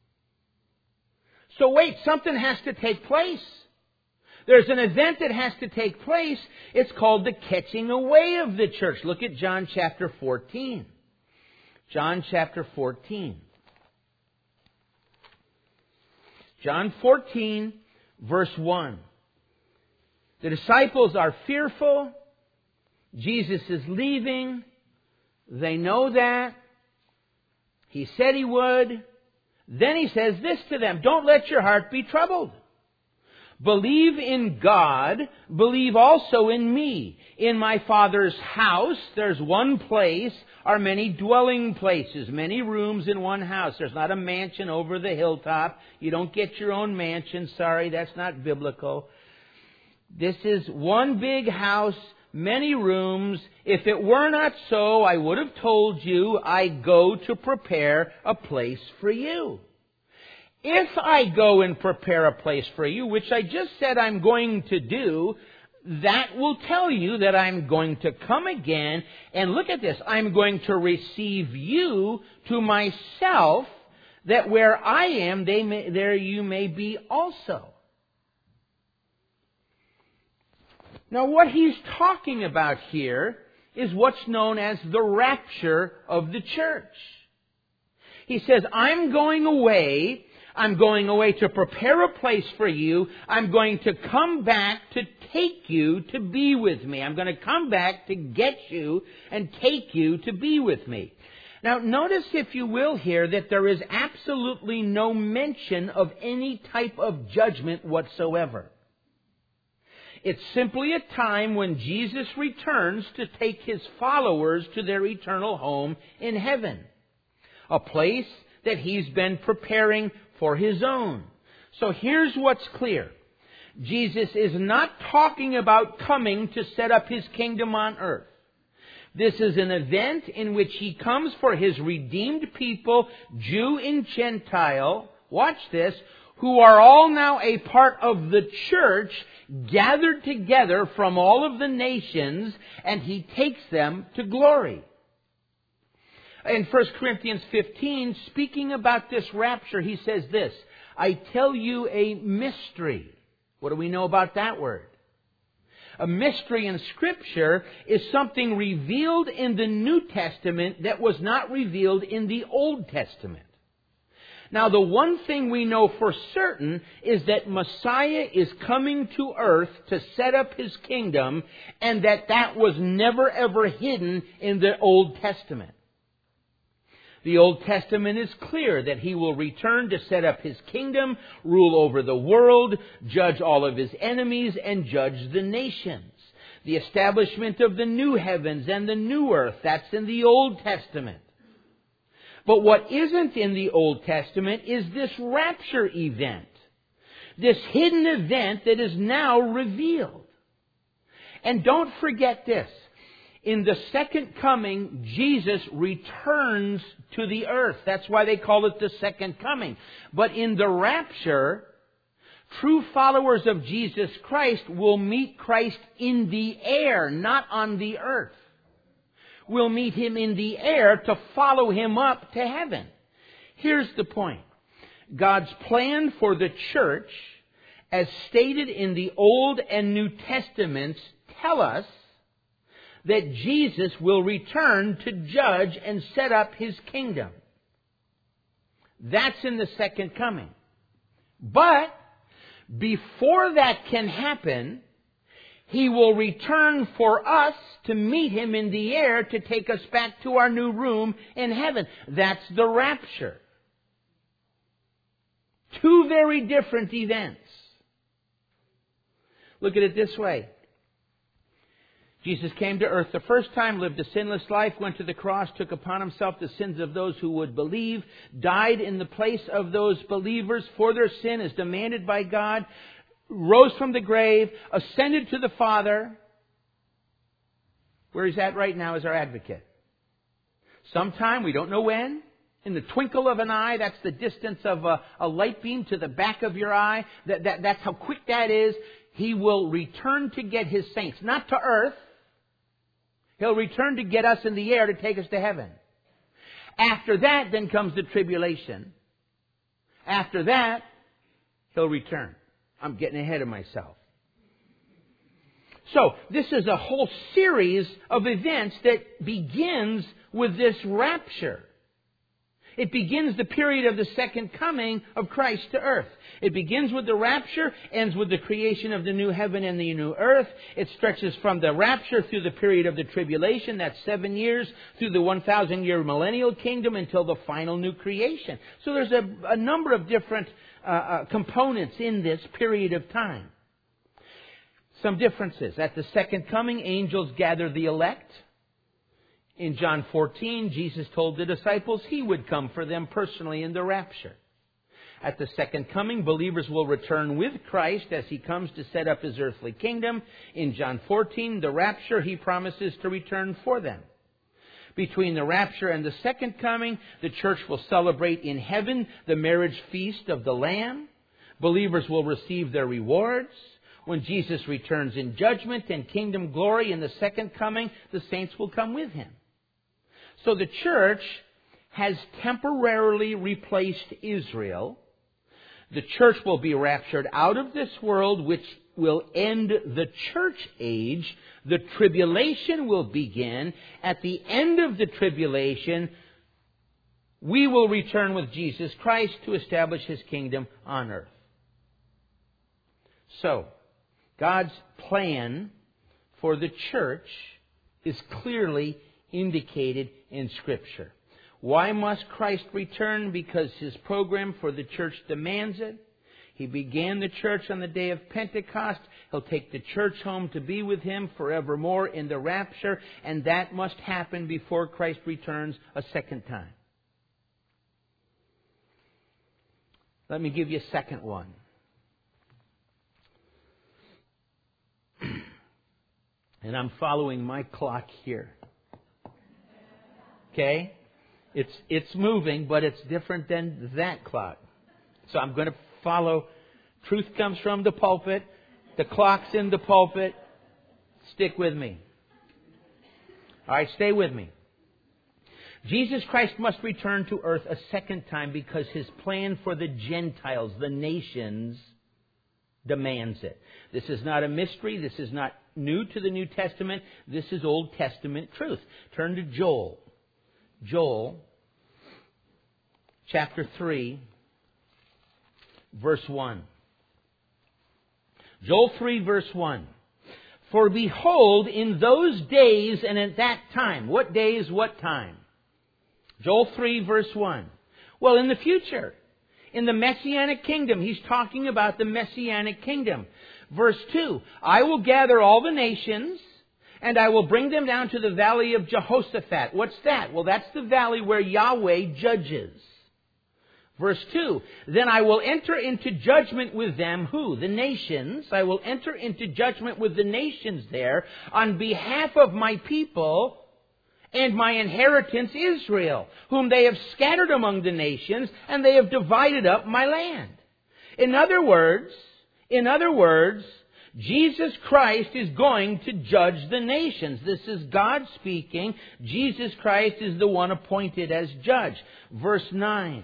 So wait, something has to take place. There's an event that has to take place. It's called the catching away of the church. Look at John chapter 14. John chapter 14. John 14, verse 1. The disciples are fearful. Jesus is leaving. They know that. He said He would. Then he says this to them, don't let your heart be troubled. Believe in God, believe also in me. In my Father's house, there's one place, are many dwelling places, many rooms in one house. There's not a mansion over the hilltop. You don't get your own mansion. Sorry, that's not biblical. This is one big house, many rooms. If it were not so, I would have told you, I go to prepare a place for you. If I go and prepare a place for you, which I just said I'm going to do, that will tell you that I'm going to come again. And look at this. I'm going to receive you to myself, that where I am, there you may be also. Now, what he's talking about here is what's known as the rapture of the church. He says, I'm going away to prepare a place for you. I'm going to come back to take you to be with me. I'm going to come back to get you and take you to be with me. Now, notice, if you will, here that there is absolutely no mention of any type of judgment whatsoever. It's simply a time when Jesus returns to take His followers to their eternal home in heaven. A place that He's been preparing for His own. So here's what's clear. Jesus is not talking about coming to set up His kingdom on earth. This is an event in which He comes for His redeemed people, Jew and Gentile, watch this, who are all now a part of the church, gathered together from all of the nations, and He takes them to glory. In 1 Corinthians 15, speaking about this rapture, he says this, I tell you a mystery. What do we know about that word? A mystery in Scripture is something revealed in the New Testament that was not revealed in the Old Testament. Now, the one thing we know for certain is that Messiah is coming to earth to set up His kingdom, and that was never ever hidden in the Old Testament. The Old Testament is clear that He will return to set up His kingdom, rule over the world, judge all of His enemies, and judge the nations. The establishment of the new heavens and the new earth, that's in the Old Testament. But what isn't in the Old Testament is this rapture event. This hidden event that is now revealed. And don't forget this. In the second coming, Jesus returns to the earth. That's why they call it the second coming. But in the rapture, true followers of Jesus Christ will meet Christ in the air, not on the earth. We'll meet Him in the air to follow Him up to heaven. Here's the point. God's plan for the church, as stated in the Old and New Testaments, tell us that Jesus will return to judge and set up His kingdom. That's in the second coming. But before that can happen, He will return for us to meet Him in the air to take us back to our new room in heaven. That's the rapture. Two very different events. Look at it this way. Jesus came to earth the first time, lived a sinless life, went to the cross, took upon Himself the sins of those who would believe, died in the place of those believers for their sin as demanded by God, rose from the grave, ascended to the Father. Where He's at right now is our advocate. Sometime, we don't know when, in the twinkle of an eye, that's the distance of a light beam to the back of your eye, that's how quick that is, He will return to get His saints, not to earth. He'll return to get us in the air to take us to heaven. After that, then comes the tribulation. After that, He'll return. I'm getting ahead of myself. So, this is a whole series of events that begins with this rapture. It begins the period of the second coming of Christ to earth. It begins with the rapture, ends with the creation of the new heaven and the new earth. It stretches from the rapture through the period of the tribulation, that's 7 years, through the 1,000-year millennial kingdom until the final new creation. So there's a number of different components in this period of time. Some differences. At the second coming, angels gather the elect. In John 14, Jesus told the disciples He would come for them personally in the rapture. At the second coming, believers will return with Christ as He comes to set up His earthly kingdom. In John 14, the rapture, He promises to return for them. Between the rapture and the second coming, the church will celebrate in heaven the marriage feast of the Lamb. Believers will receive their rewards. When Jesus returns in judgment and kingdom glory in the second coming, the saints will come with Him. So the church has temporarily replaced Israel. The church will be raptured out of this world, which will end the church age. The tribulation will begin. At the end of the tribulation, we will return with Jesus Christ to establish His kingdom on earth. So, God's plan for the church is clearly indicated in Scripture. Why must Christ return? Because His program for the church demands it. He began the church on the day of Pentecost. He'll take the church home to be with Him forevermore in the rapture, and that must happen before Christ returns a second time. Let me give you a second one. And I'm following my clock here. Okay? It's moving, but it's different than that clock. So I'm going to follow. Truth comes from the pulpit. The clock's in the pulpit. Stick with me. All right, stay with me. Jesus Christ must return to earth a second time because His plan for the Gentiles, the nations, demands it. This is not a mystery. This is not new to the New Testament. This is Old Testament truth. Turn to Joel. Joel, chapter 3, verse 1. Joel 3, verse 1. For behold, in those days and at that time. What days, what time? Joel 3, verse 1. Well, in the future. In the Messianic kingdom. He's talking about the Messianic kingdom. Verse 2. I will gather all the nations, and I will bring them down to the valley of Jehoshaphat. What's that? Well, that's the valley where Yahweh judges. Verse 2. Then I will enter into judgment with them. Who? The nations. I will enter into judgment with the nations there on behalf of my people and my inheritance Israel, whom they have scattered among the nations, and they have divided up my land. In other words, Jesus Christ is going to judge the nations. This is God speaking. Jesus Christ is the one appointed as judge. Verse 9.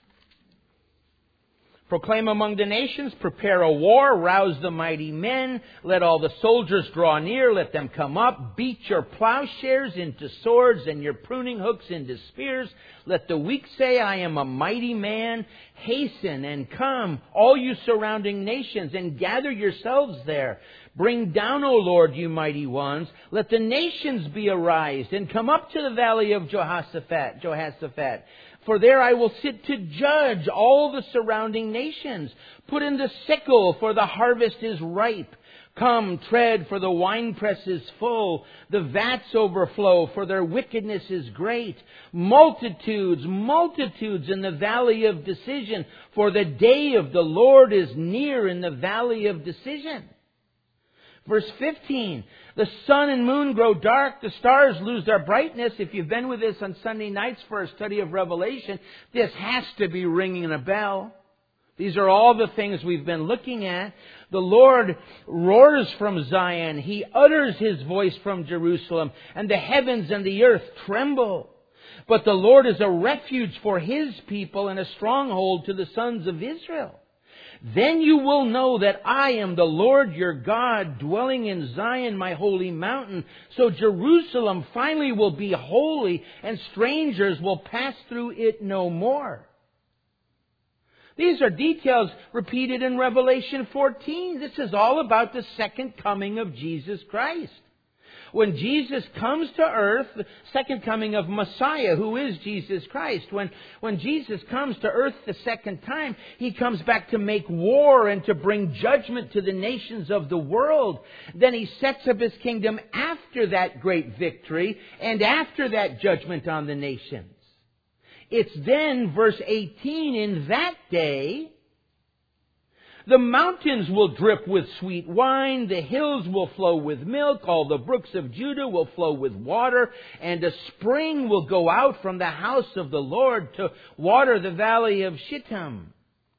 Proclaim among the nations, prepare a war, rouse the mighty men, let all the soldiers draw near, let them come up, beat your plowshares into swords and your pruning hooks into spears. Let the weak say, I am a mighty man. Hasten and come, all you surrounding nations, and gather yourselves there. Bring down, O Lord, you mighty ones. Let the nations be arised, and come up to the valley of Jehoshaphat. For there I will sit to judge all the surrounding nations. Put in the sickle, for the harvest is ripe. Come, tread, for the winepress is full. The vats overflow, for their wickedness is great. Multitudes in the valley of decision. For the day of the Lord is near in the valley of decision. Verse 15, the sun and moon grow dark, the stars lose their brightness. If you've been with us on Sunday nights for a study of Revelation, this has to be ringing a bell. These are all the things we've been looking at. The Lord roars from Zion. He utters His voice from Jerusalem, and the heavens and the earth tremble. But the Lord is a refuge for His people and a stronghold to the sons of Israel. Then you will know that I am the Lord your God, dwelling in Zion, my holy mountain. So Jerusalem finally will be holy, and strangers will pass through it no more. These are details repeated in Revelation 14. This is all about the second coming of Jesus Christ. When Jesus comes to earth, the second coming of Messiah, who is Jesus Christ. When Jesus comes to earth the second time, He comes back to make war and to bring judgment to the nations of the world. Then He sets up His kingdom after that great victory and after that judgment on the nations. It's then, verse 18, in that day, the mountains will drip with sweet wine, the hills will flow with milk, all the brooks of Judah will flow with water, and a spring will go out from the house of the Lord to water the valley of Shittim.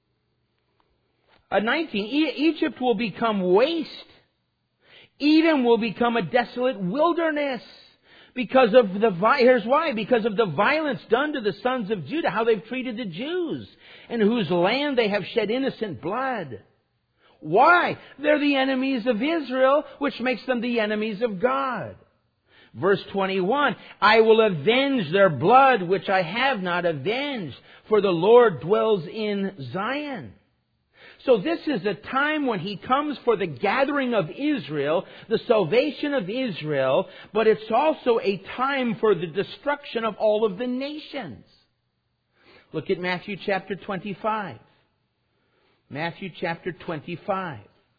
19, Egypt will become waste. Edom will become a desolate wilderness. Because of here's why. Because of the violence done to the sons of Judah, how they've treated the Jews, in whose land they have shed innocent blood. Why? They're the enemies of Israel, which makes them the enemies of God. Verse 21, I will avenge their blood, which I have not avenged, for the Lord dwells in Zion. So this is a time when He comes for the gathering of Israel, the salvation of Israel, but it's also a time for the destruction of all of the nations. Look at Matthew chapter 25. Matthew chapter 25.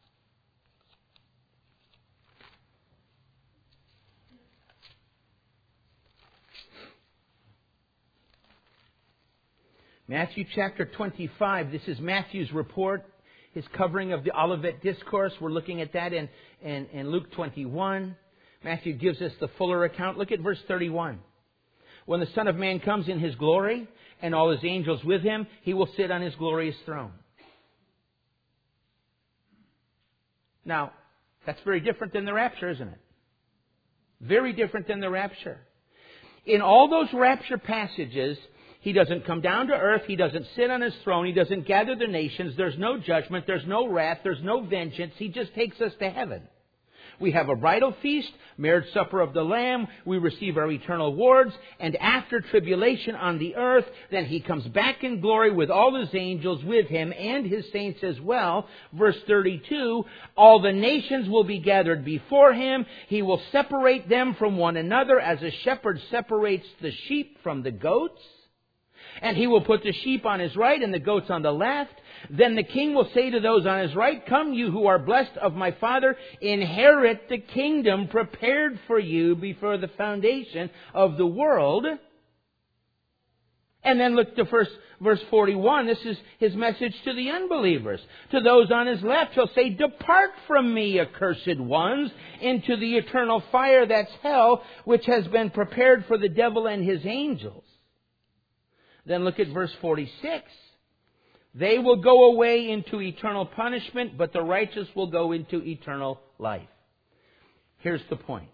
Matthew chapter 25, this is Matthew's report, his covering of the Olivet Discourse. We're looking at that in Luke 21. Matthew gives us the fuller account. Look at verse 31. When the Son of Man comes in His glory and all His angels with Him, He will sit on His glorious throne. Now, that's very different than the rapture, isn't it? Very different than the rapture. In all those rapture passages, He doesn't come down to earth. He doesn't sit on His throne. He doesn't gather the nations. There's no judgment. There's no wrath. There's no vengeance. He just takes us to heaven. We have a bridal feast, marriage supper of the Lamb. We receive our eternal rewards. And after tribulation on the earth, then He comes back in glory with all His angels with Him and His saints as well. Verse 32, all the nations will be gathered before Him. He will separate them from one another as a shepherd separates the sheep from the goats. And He will put the sheep on His right and the goats on the left. Then the King will say to those on His right, come you who are blessed of my Father, inherit the kingdom prepared for you before the foundation of the world. And then look to verse 41. This is His message to the unbelievers. To those on His left, He'll say, depart from me, accursed ones, into the eternal fire, that's hell, which has been prepared for the devil and his angels. Then look at verse 46. They will go away into eternal punishment, but the righteous will go into eternal life. Here's the point.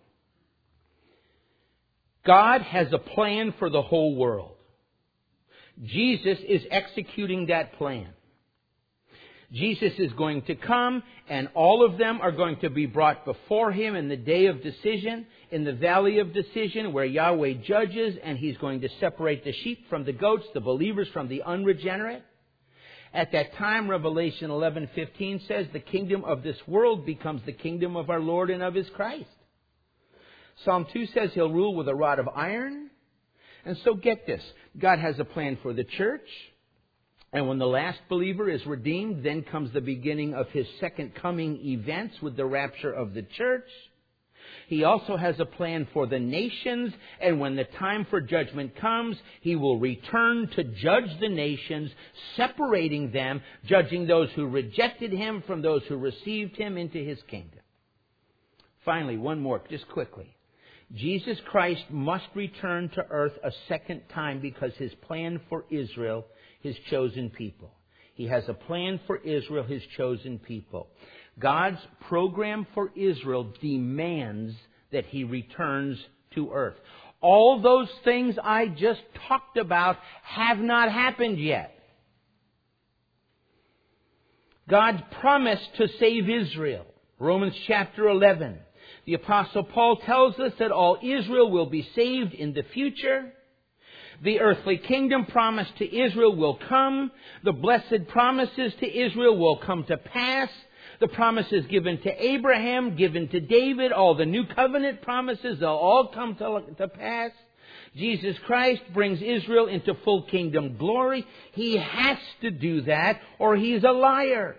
God has a plan for the whole world. Jesus is executing that plan. Jesus is going to come, and all of them are going to be brought before Him in the day of decision, in the valley of decision, where Yahweh judges, and He's going to separate the sheep from the goats, the believers from the unregenerate. At that time, Revelation 11:15 says, the kingdom of this world becomes the kingdom of our Lord and of His Christ. Psalm 2 says He'll rule with a rod of iron. And so get this, God has a plan for the church. And when the last believer is redeemed, then comes the beginning of His second coming events with the rapture of the church. He also has a plan for the nations, and when the time for judgment comes, He will return to judge the nations, separating them, judging those who rejected Him from those who received Him into His kingdom. Finally, one more, just quickly. Jesus Christ must return to earth a second time because His plan for Israel, His chosen people. He has a plan for Israel, His chosen people. God's program for Israel demands that He returns to earth. All those things I just talked about have not happened yet. God's promise to save Israel. Romans chapter 11. The Apostle Paul tells us that all Israel will be saved in the future. The earthly kingdom promised to Israel will come. The blessed promises to Israel will come to pass. The promises given to Abraham, given to David, all the new covenant promises, they'll all come to pass. Jesus Christ brings Israel into full kingdom glory. He has to do that or he's a liar.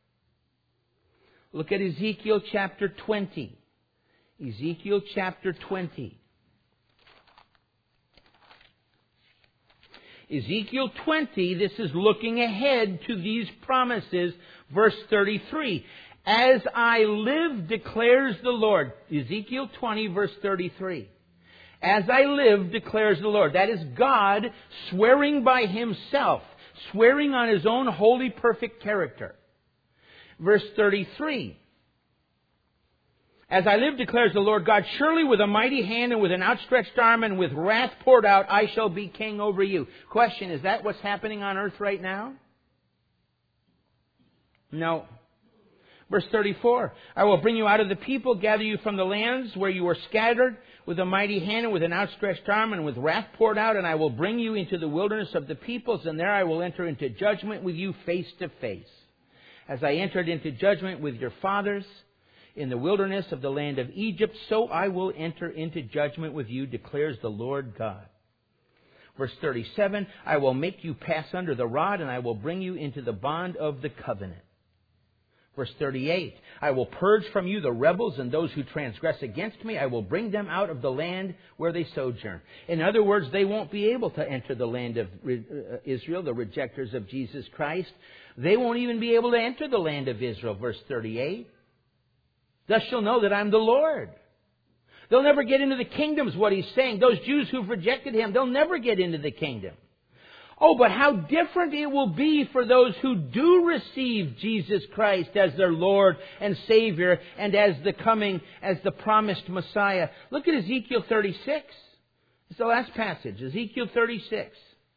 Look at Ezekiel chapter 20. Ezekiel chapter 20. Ezekiel 20, this is looking ahead to these promises. Verse 33. As I live, declares the Lord. Ezekiel 20, verse 33. As I live, declares the Lord. That is God swearing by Himself, swearing on His own holy, perfect character. Verse 33. As I live, declares the Lord God, surely with a mighty hand and with an outstretched arm and with wrath poured out, I shall be king over you. Question, is that what's happening on earth right now? No. Verse 34. I will bring you out of the people, gather you from the lands where you were scattered, with a mighty hand and with an outstretched arm and with wrath poured out, and I will bring you into the wilderness of the peoples, and there I will enter into judgment with you face to face. As I entered into judgment with your fathers in the wilderness of the land of Egypt, so I will enter into judgment with you, declares the Lord God. Verse 37, I will make you pass under the rod, and I will bring you into the bond of the covenant. Verse 38, I will purge from you the rebels and those who transgress against me. I will bring them out of the land where they sojourn. In other words, they won't be able to enter the land of Israel, the rejectors of Jesus Christ. They won't even be able to enter the land of Israel. Verse 38, thus shall know that I'm the Lord. They'll never get into the kingdom, is what he's saying. Those Jews who've rejected Him, they'll never get into the kingdom. Oh, but how different it will be for those who do receive Jesus Christ as their Lord and Savior and as the promised Messiah. Look at Ezekiel 36. It's the last passage. Ezekiel 36.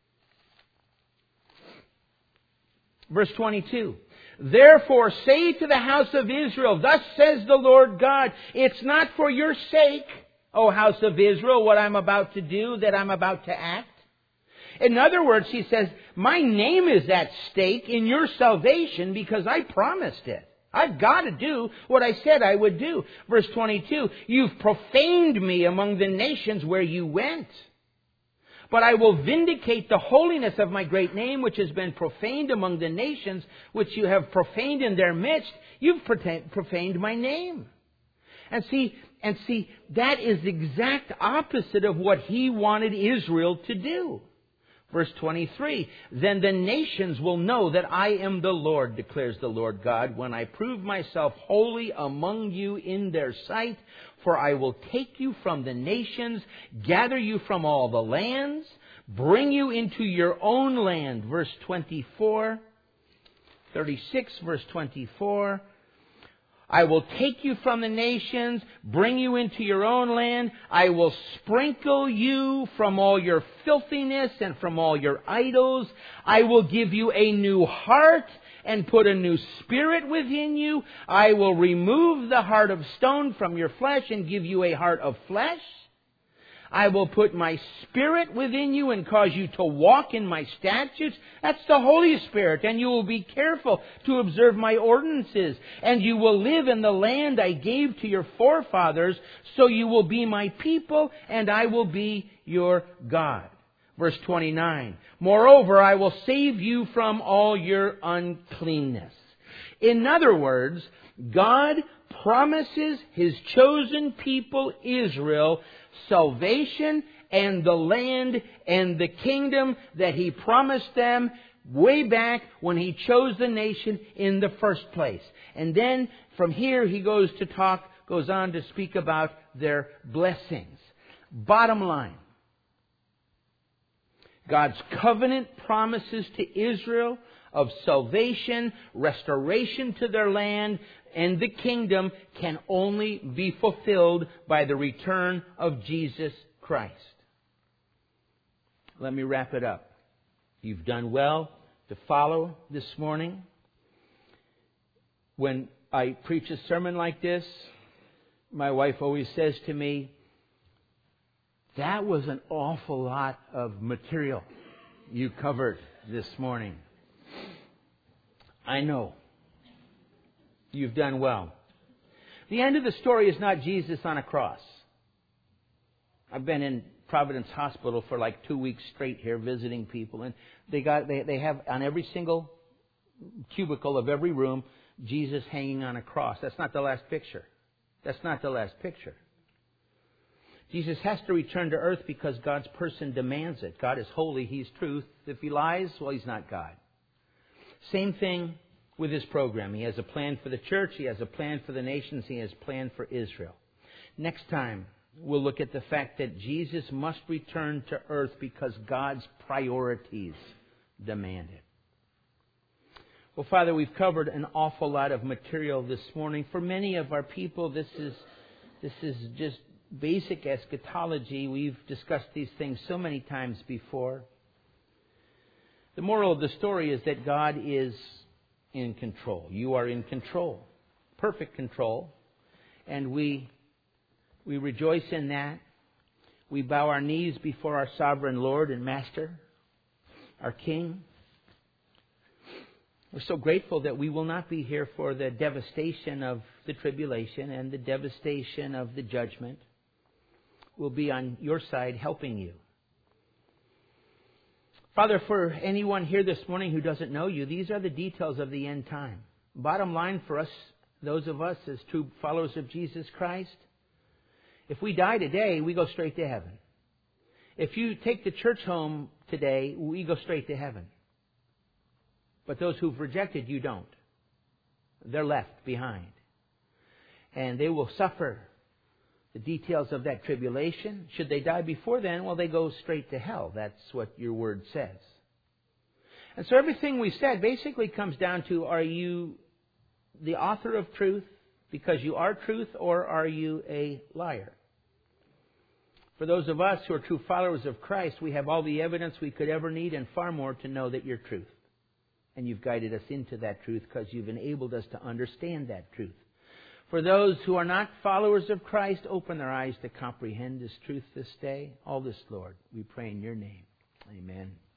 Verse 22. Therefore say to the house of Israel, thus says the Lord God, it's not for your sake, O house of Israel, what I'm about to do, that I'm about to act. In other words, he says, my name is at stake in your salvation because I promised it. I've got to do what I said I would do. Verse 22, you've profaned me among the nations where you went. But I will vindicate the holiness of my great name, which has been profaned among the nations, which you have profaned in their midst. You've profaned my name. And see, that is the exact opposite of what He wanted Israel to do. Verse 23, then the nations will know that I am the Lord, declares the Lord God, when I prove myself holy among you in their sight. For I will take you from the nations, gather you from all the lands, bring you into your own land. Verse 24, 36, verse 24. I will take you from the nations, bring you into your own land. I will sprinkle you from all your filthiness and from all your idols. I will give you a new heart and put a new spirit within you. I will remove the heart of stone from your flesh and give you a heart of flesh. I will put my Spirit within you and cause you to walk in my statutes. That's the Holy Spirit. And you will be careful to observe my ordinances. And you will live in the land I gave to your forefathers. So you will be my people and I will be your God. Verse 29. Moreover, I will save you from all your uncleanness. In other words, God promises His chosen people, Israel, salvation and the land and the kingdom that He promised them way back when He chose the nation in the first place. And then from here He goes on to speak about their blessings. Bottom line, God's covenant promises to Israel of salvation, restoration to their land, and the kingdom can only be fulfilled by the return of Jesus Christ. Let me wrap it up. You've done well to follow this morning. When I preach a sermon like this, my wife always says to me, "That was an awful lot of material you covered this morning." I know. You've done well. The end of the story is not Jesus on a cross. I've been in Providence Hospital for like 2 weeks straight here visiting people, and they have on every single cubicle of every room Jesus hanging on a cross. That's not the last picture. That's not the last picture. Jesus has to return to earth because God's person demands it. God is holy. He's truth. If He lies, well, He's not God. Same thing with His program. He has a plan for the church. He has a plan for the nations. He has a plan for Israel. Next time, we'll look at the fact that Jesus must return to earth because God's priorities demand it. Well, Father, we've covered an awful lot of material this morning. For many of our people, this is just basic eschatology. We've discussed these things so many times before. The moral of the story is that God is in control. You are in control. Perfect control. And we rejoice in that. We bow our knees before our sovereign Lord and Master, our King. We're so grateful that we will not be here for the devastation of the tribulation and the devastation of the judgment. We'll be on your side helping you. Father, for anyone here this morning who doesn't know you, these are the details of the end time. Bottom line for us, those of us as true followers of Jesus Christ, if we die today, we go straight to heaven. If you take the church home today, we go straight to heaven. But those who've rejected you don't. They're left behind. And they will suffer the details of that tribulation. Should they die before then, well, they go straight to hell. That's what your word says. And so everything we said basically comes down to, are you the author of truth because you are truth, or are you a liar? For those of us who are true followers of Christ, we have all the evidence we could ever need and far more to know that you're truth. And you've guided us into that truth because you've enabled us to understand that truth. For those who are not followers of Christ, open their eyes to comprehend His truth this day. All this, Lord, we pray in your name. Amen.